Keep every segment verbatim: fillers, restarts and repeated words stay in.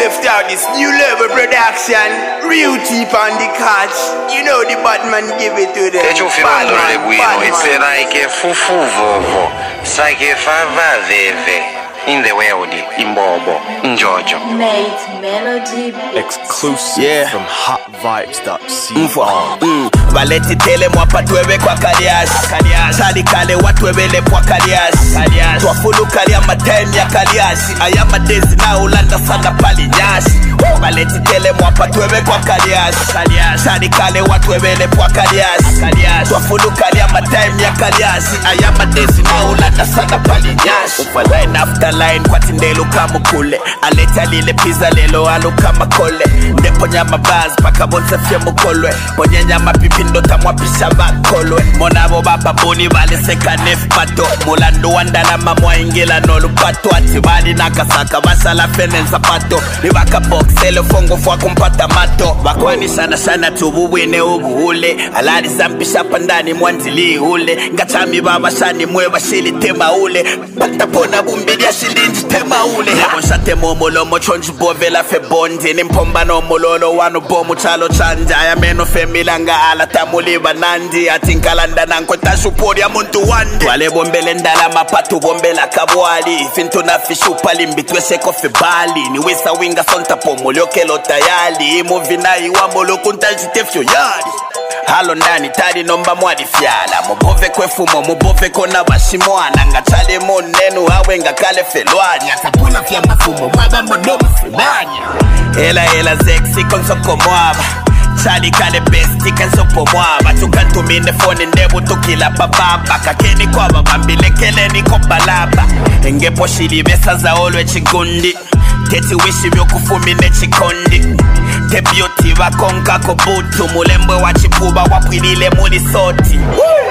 left out this new level production. Real cheap on the catch. You know the Batman give it to them. Te filmando le guino e sarai che fufu vovo. Sai che fa va veve. In the world, in Bobo, in Giorgio. Nate Melody exclusive yeah. from hot vibes dot com. Mm. Valeti tele mwapa tuwewe kwa kalias Sali kale watuwele kwa kalias Tuwafulu kalia matemi ya kaliasi Ayama dezi na ulanda sana pali nyasi Valeti tele mwapa tuwewe kwa kalias Sali kale watuwele kwa kalias Tuwafulu kalia matemi ya kaliasi Ayama dezi na ulanda sana pali nyasi Ufa line after line kwa tindelu kama kule Aleta lile pizza lelo alu kama kole Ndepo nyama baz paka bonse fye mukolwe Ponye nyama pipi ndo tamwapisha bakolwe Monabo baba boni vale seka nef pato Mulando wandala mamwa ingela nolu pato Atibali nakasaka basala fene nzapato Nibaka box ele fongo fwa kumpata mato Wakwani sana sana tubuwine ubuhule Alari zampisha pandani mwanzili ule Ngachami baba shani mweba shili tema ule Patapona bumbidi ya shilinji tema ule Shate momolo mochonji bovela fe bondi Nimpomba no mololo wano bomu chalo chanja Ya meno fe milanga ala tamuliba nandi Atinkalanda nanko tashupori ya muntu wandi Wale bombele ndala mapatu bombela kabwali Finto na fishu pali mbitwe sheko fe bali Ni wisa winga sonta pomolio kelo tayali Movie na iwa molo kuntajite fyo yari Halo ndani tari nomba mwadi fiala Mubove kwe fumo mubove kona bashimwana Nga chale monenu hawe nga kale felwanya Tapuna fya mafumo mwaba monomu fibanya Hela hela sexy konsoko mwaba Chali kale besti kansopo mwaba Tukantumine phone ndebu tukila bababa Kakeni kwa babambile keleni kobalaba Engepo shili besa za olwe chigundi Teti wishi vyo kufumine chikondi Te beauty wakonka kobutu Mulembwe wachipuba wapwilile muli soti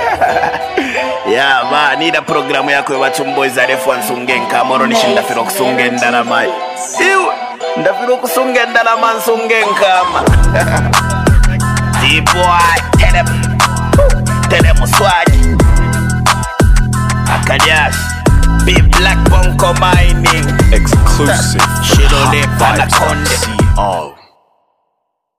Yeah ma, nida programu yako ya wachumboy za refu wansungenka Moro nishi ndafiro kusungenda na mai Iwe, ndafiro kusungenda na mansungenka ma D-boy, tele Tele muswaji Akadias Big Black Bunko Mining Exclusive from Shiro hot le vibes dot Panaconde com.